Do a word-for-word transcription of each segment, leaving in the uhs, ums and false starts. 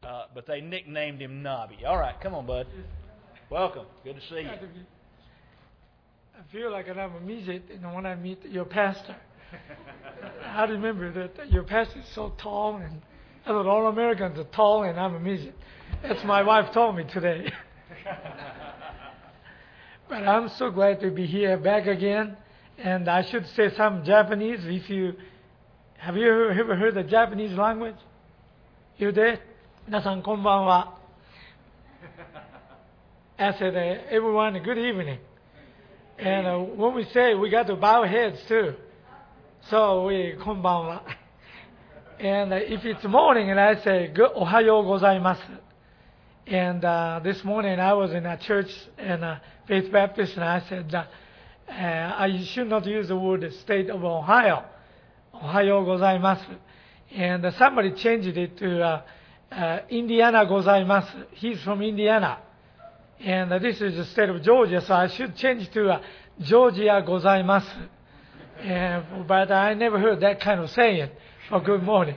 uh, but they nicknamed him Nobby. All right, come on, bud. Welcome. Good to see you. I feel like I'm a midget, you know, when I meet your pastor. I remember that your pastor is so tall, and I thought all Americans are tall, and I'm a midget. That's my wife told me today. But I'm so glad to be here back again, and I should say some Japanese. If you have you ever heard the Japanese language? You did? 皆さんこんばんは. I said, uh, everyone, good evening. And uh, when we say, we got to bow heads too. So we, こんばんは. And uh, if it's morning and I say, Ohayo gozaimasu. And uh, this morning I was in a church in uh, Faith Baptist, and I said, uh, uh, I should not use the word state of Ohio. Ohayo gozaimasu. And uh, somebody changed it to uh, uh, Indiana gozaimasu. He's from Indiana. And uh, this is the state of Georgia, so I should change to uh, Georgia gozaimasu. And, but I never heard that kind of saying for good morning.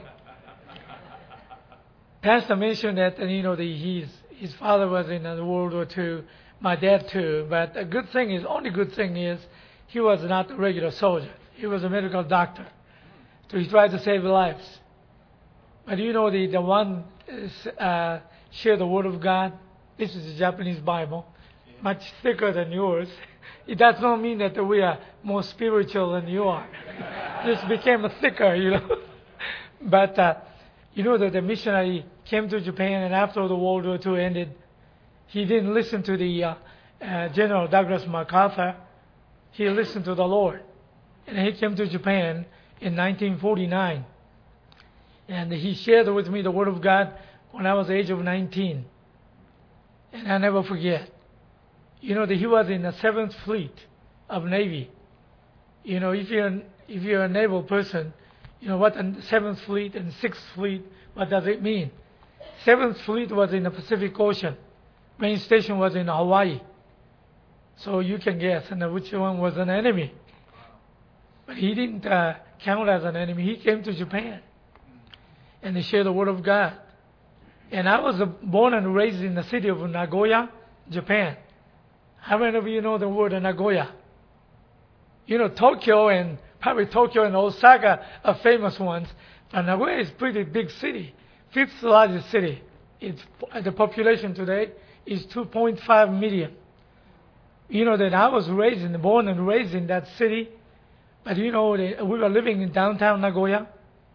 Pastor mentioned that, you know, the, his, his father was in uh, World War Two, my dad too. But the good thing is, only good thing is, he was not a regular soldier. He was a medical doctor. So he tried to save lives. But you know, the, the one uh, share the Word of God. This is the Japanese Bible, much thicker than yours. It does not mean that we are more spiritual than you are. This became thicker, you know. But uh, you know that the missionary came to Japan, and after the World War Two ended, he didn't listen to the uh, uh, General Douglas MacArthur. He listened to the Lord. And he came to Japan in nineteen forty-nine. And he shared with me the Word of God when I was the age of nineteen. And I never forget. You know that he was in the seventh Fleet of Navy. You know, if you're if you're a naval person, you know what the seventh Fleet and sixth Fleet, what does it mean? seventh Fleet was in the Pacific Ocean. Main station was in Hawaii. So you can guess and which one was an enemy. But he didn't uh, count as an enemy. He came to Japan and he shared the Word of God. And I was born and raised in the city of Nagoya, Japan. How many of you know the word Nagoya? You know, Tokyo and probably Tokyo and Osaka are famous ones. But Nagoya is a pretty big city, fifth largest city. It's, the population today is two point five million. You know that I was raised and born and raised in that city. But you know, we were living in downtown Nagoya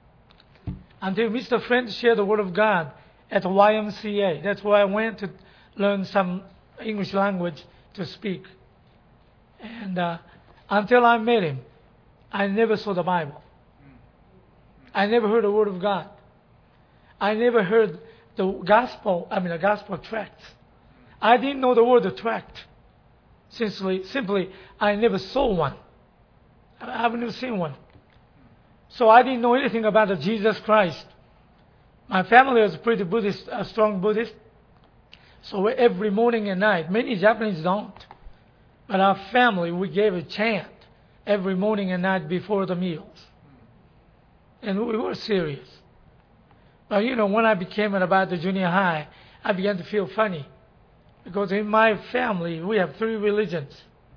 until Mister Friend shared the Word of God at the Y M C A. That's where I went to learn some English language to speak. And uh, until I met him, I never saw the Bible. I never heard the Word of God. I never heard the gospel, I mean the gospel tracts. I didn't know the word tract. Simply, simply, I never saw one. I've never seen one. So I didn't know anything about the Jesus Christ. My family was pretty Buddhist, a strong Buddhist. So every morning and night, many Japanese don't. But our family, we gave a chant every morning and night before the meals. And we were serious. But you know, when I became at about the junior high, I began to feel funny. Because in my family, we have three religions.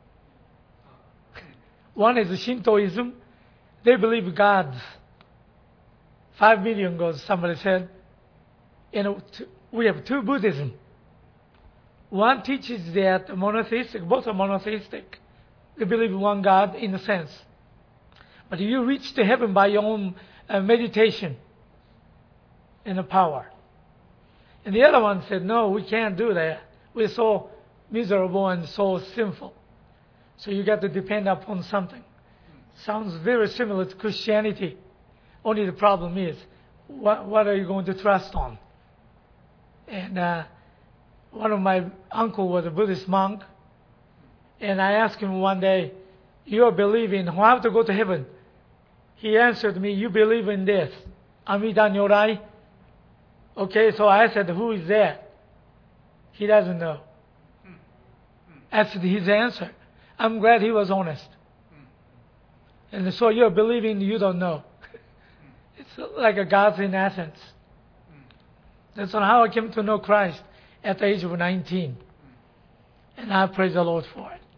One is Shintoism. They believe gods. Five million gods, somebody said. And we have two Buddhism. One teaches that monotheistic, both are monotheistic. They believe in one God in a sense. But you reach to heaven by your own uh, meditation and the power. And the other one said, no, we can't do that. We're so miserable and so sinful. So you got to depend upon something. Sounds very similar to Christianity. Only the problem is, what, what are you going to trust on? And uh, one of my uncle was a Buddhist monk. And I asked him one day, you are believing how to go to heaven? He answered me, you believe in this. Amida Nyorai. Okay, so I said, who is that? He doesn't know. That's his answer. I'm glad he was honest. And so you're believing you don't know. It's like a God in Athens. That's how I came to know Christ at the age of nineteen. And I praise the Lord for it.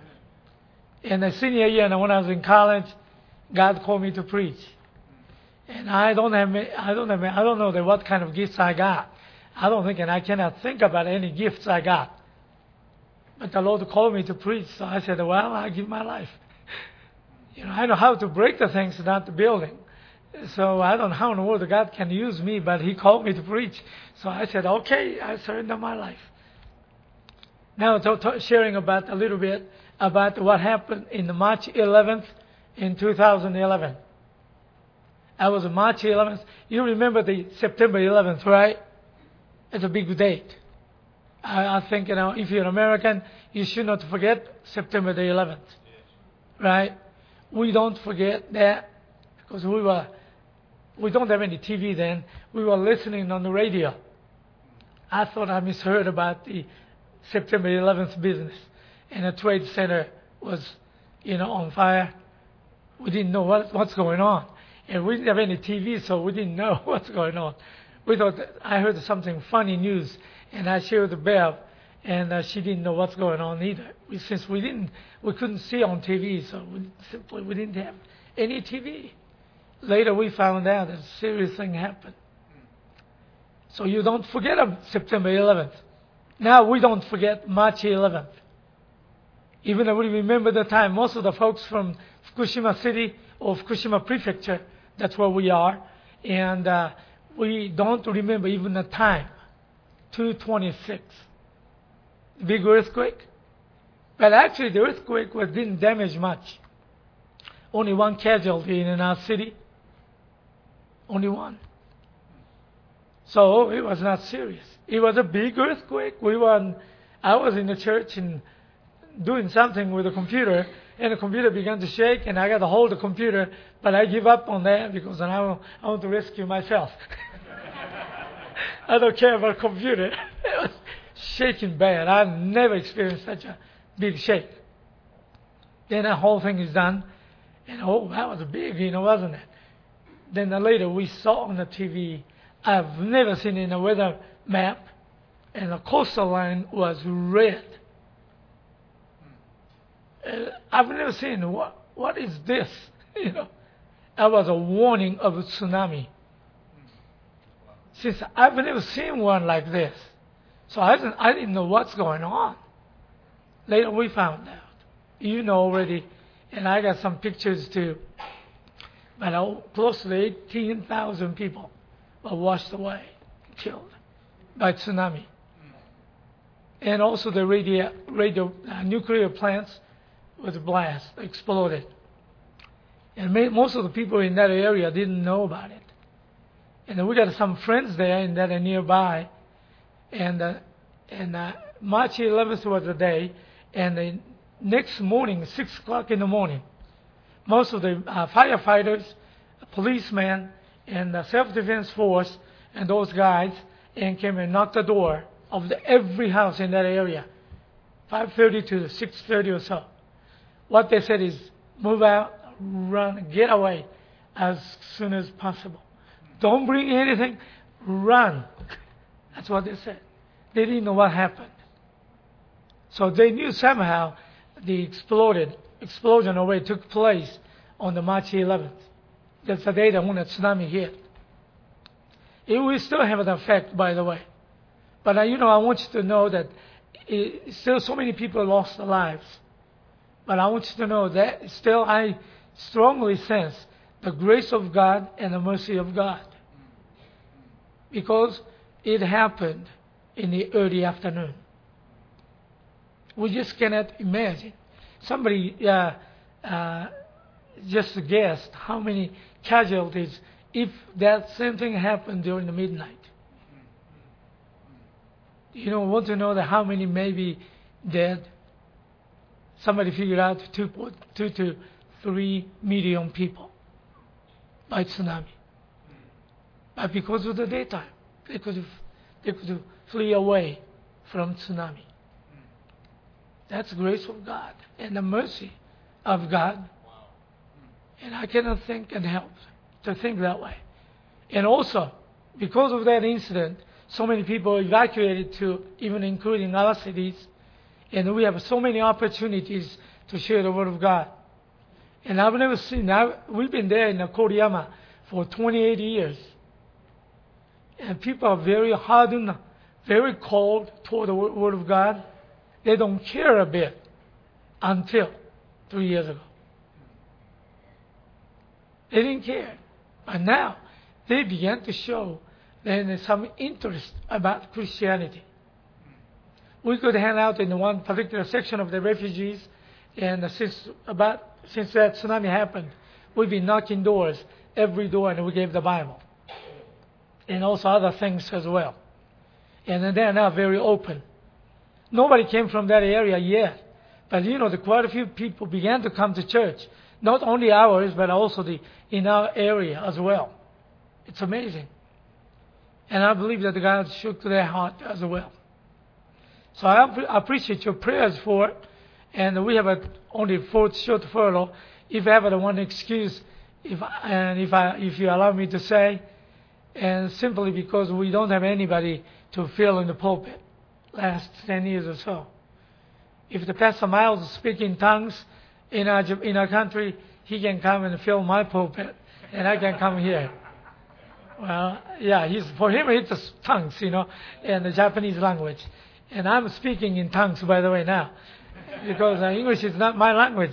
In the senior year, and when I was in college, God called me to preach. And I don't have, I don't have, I don't know that what kind of gifts I got. I don't think, and I cannot think about any gifts I got. But the Lord called me to preach, so I said, well, I give my life. You know, I know how to break the things, not the building. So I don't know how in the world God can use me, but He called me to preach. So I said, okay, I surrender my life. Now, to, to sharing about a little bit about what happened in March eleventh in two thousand eleven. I was March eleventh. You remember the September eleventh, right? It's a big date. I, I think, you know, if you're American, you should not forget September the eleventh, right? We don't forget that because we were, we don't have any T V then. We were listening on the radio. I thought I misheard about the September eleventh business, and the Trade Center was, you know, on fire. We didn't know what, what's going on, and we didn't have any T V, so we didn't know what's going on. We thought that I heard something funny news, and I shared with Bev, and uh, she didn't know what's going on either. We, since we didn't, we couldn't see on T V, so we simply we didn't have any T V. Later, we found out that a serious thing happened. So you don't forget of September eleventh. Now we don't forget March eleventh. Even though we remember the time, most of the folks from Fukushima City or Fukushima Prefecture, that's where we are, and uh, we don't remember even the time, two twenty-six. Big earthquake. But actually the earthquake was, didn't damage much. Only one casualty in our city. Only one. So it was not serious. It was a big earthquake. We were in, I was in the church and doing something with the computer, and the computer began to shake, and I got to hold the computer, but I give up on that because I want, I want to rescue myself. I don't care about computer. It was shaking bad. I've never experienced such a big shake. Then the whole thing is done, and oh, that was big, you know, wasn't it? Then later we saw on the T V, I've never seen in a weather map, and the coastal line was red. Uh, I've never seen, what, what is this? You know, that was a warning of a tsunami. Since I've never seen one like this. So I didn't, I didn't know what's going on. Later we found out. You know already, and I got some pictures too. But close to eighteen thousand people were washed away, killed by tsunami. And also the radio, radio uh, nuclear plants was blast, exploded. And may, most of the people in that area didn't know about it. And then we got some friends there and that are nearby. And uh, and uh, March eleventh was the day. And the next morning, six o'clock in the morning, most of the uh, firefighters, policemen, and the self-defense force, and those guys, and came and knocked the door of the, every house in that area, five thirty to six thirty or so. What they said is, move out, run, get away as soon as possible. Don't bring anything, run. That's what they said. They didn't know what happened. So they knew somehow the exploded, explosion already took place on the March eleventh. That's the day that when the tsunami hit. It will still have an effect, by the way. But, uh, you know, I want you to know that it, still so many people lost their lives. But I want you to know that still I strongly sense the grace of God and the mercy of God. Because it happened in the early afternoon. We just cannot imagine. Somebody uh, uh, just guessed how many casualties if that same thing happened during the midnight. You know, want to know that how many may be dead? Somebody figured out two, two to three million people by tsunami. But because of the daytime, they could they could flee away from tsunami. That's the grace of God and the mercy of God. And I cannot think and help to think that way. And also, because of that incident, so many people evacuated to even including other cities, and we have so many opportunities to share the Word of God. And I've never seen, I've, we've been there in Koriyama for twenty-eight years. And people are very hardened, very cold toward the Word of God. They don't care a bit until three years ago. They didn't care. But now, they began to show then some interest about Christianity. We could hang out in one particular section of the refugees, and since about since that tsunami happened, we've been knocking doors, every door, and we gave the Bible, and also other things as well. And they are now very open. Nobody came from that area yet, but you know, the, quite a few people began to come to church, not only ours, but also the in our area as well. It's amazing. And I believe that God shook their heart as well. So I appreciate your prayers for it. And we have a only fourth short furlough. If I have one excuse, if and if I if you allow me to say, and simply because we don't have anybody to fill in the pulpit last ten years or so. If the Pastor Miles speaks in tongues in our in our country, he can come and fill my pulpit, and I can come here. Well, yeah, he's for him it's just tongues, you know, and the Japanese language. And I'm speaking in tongues, by the way, now, because uh, English is not my language.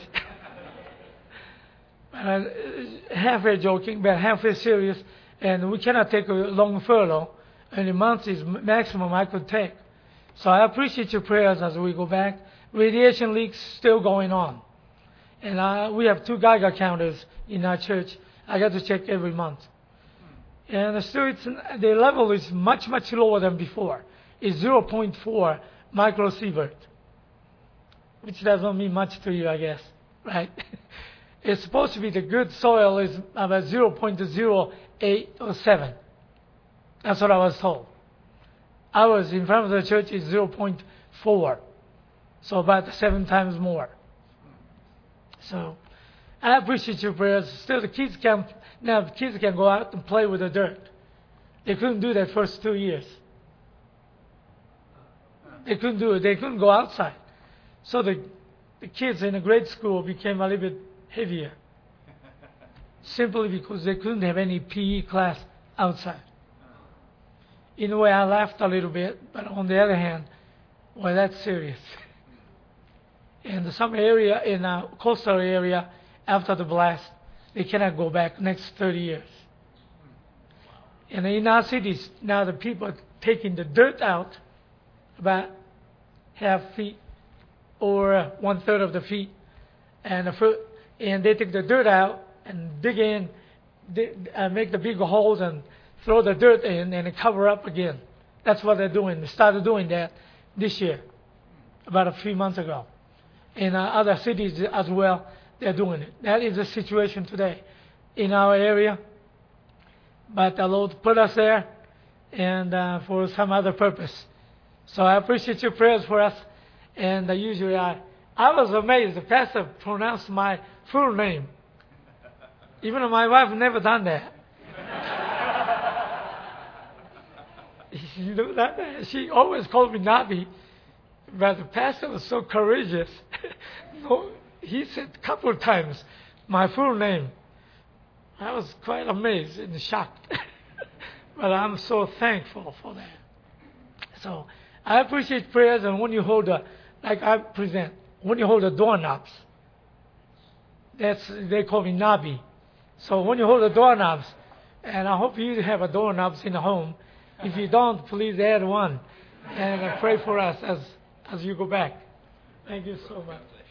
uh, halfway joking, but halfway serious, and we cannot take a long furlough, and a month is maximum I could take. So I appreciate your prayers as we go back. Radiation leaks still going on. And uh, we have two Geiger counters in our church. I got to check every month. And still, it's, the level is much, much lower than before. It's zero point four microsievert, which doesn't mean much to you, I guess, right? It's supposed to be the good soil is about zero point zero eight or seven. That's what I was told. Ours in front of the church is zero point four, so about seven times more. So I appreciate your prayers. Still, the kids can now the kids can go out and play with the dirt. They couldn't do that first two years. They couldn't do it. They couldn't go outside. So the the kids in the grade school became a little bit heavier, simply because they couldn't have any P E class outside. In a way, I laughed a little bit, but on the other hand, well, that's serious. In some area, in a coastal area, after the blast, they cannot go back next thirty years. And in our cities, now the people are taking the dirt out about half feet or one third of the feet, and the foot, and they take the dirt out and dig in, dig, uh, make the big holes and throw the dirt in and cover up again. That's what they're doing. They started doing that this year, about a few months ago. In uh, other cities as well, they're doing it. That is the situation today in our area. But the Lord put us there and uh, for some other purpose. So I appreciate your prayers for us. And uh, usually I, I was amazed. The pastor pronounced my full name. Even my wife never done that. You know that? She always called me Nabi. But the pastor was so courageous. No, he said a couple of times my full name. I was quite amazed and shocked. But I'm so thankful for that. So I appreciate prayers, and when you hold a, like I present, when you hold the doorknobs, that's, they call me Nabi. So when you hold the doorknobs, and I hope you have a doorknobs in the home. If you don't, please add one. And pray for us as as you go back. Thank you so much.